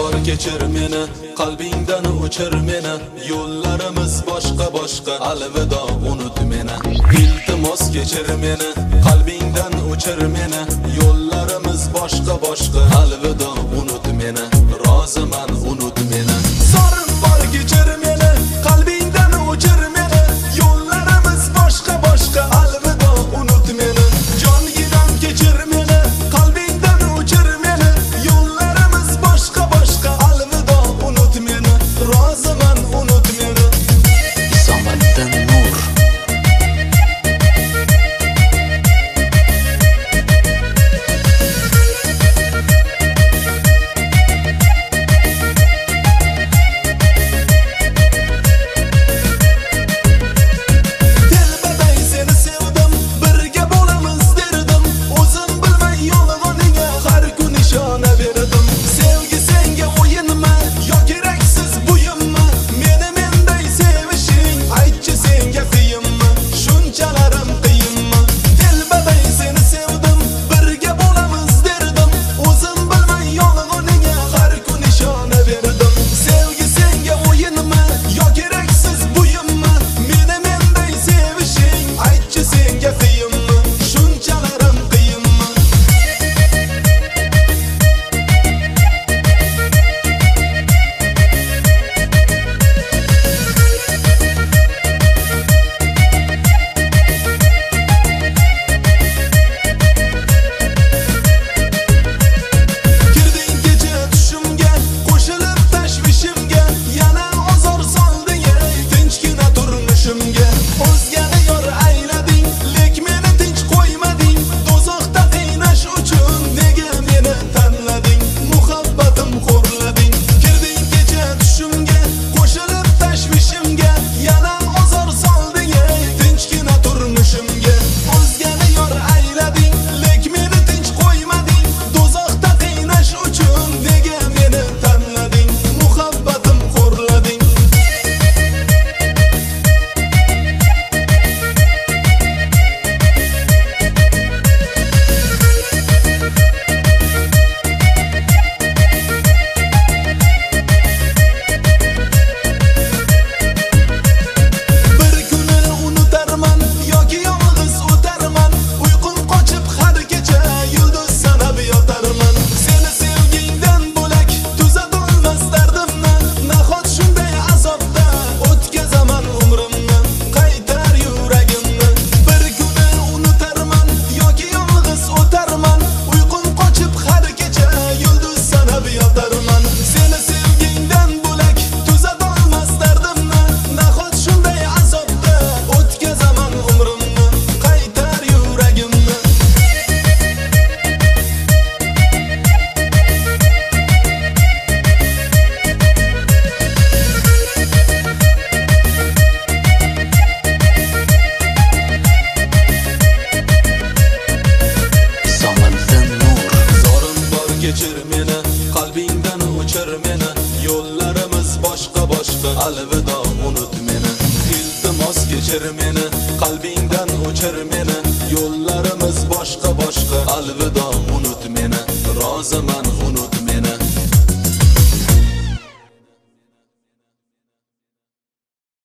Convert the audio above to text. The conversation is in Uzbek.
bor kechir meni, qalbingdan o'chir meni. Yo'llarimiz boshqa, alvido unut meni. Iltimos kechir meni, qalbingdan o'chir meni. Yo'llarimiz boshqa, alvido unut meni. Roziman unut meni. Zorim bor kechir meni, qalbingdan o'chir meni. Yo'llarimiz boshqa, alvido unut meni. Jonginam kechir meni, qalbingdan o'chir meni. Yo'llarimiz boshqa, alvido unut meni. Roziman unut meni. Isomiddin Nur. Alvido unut meni. Iltimos kechir meni, qalbingdan o'chir meni. Yo'llarimiz boshqa, alvido unut meni. Roziman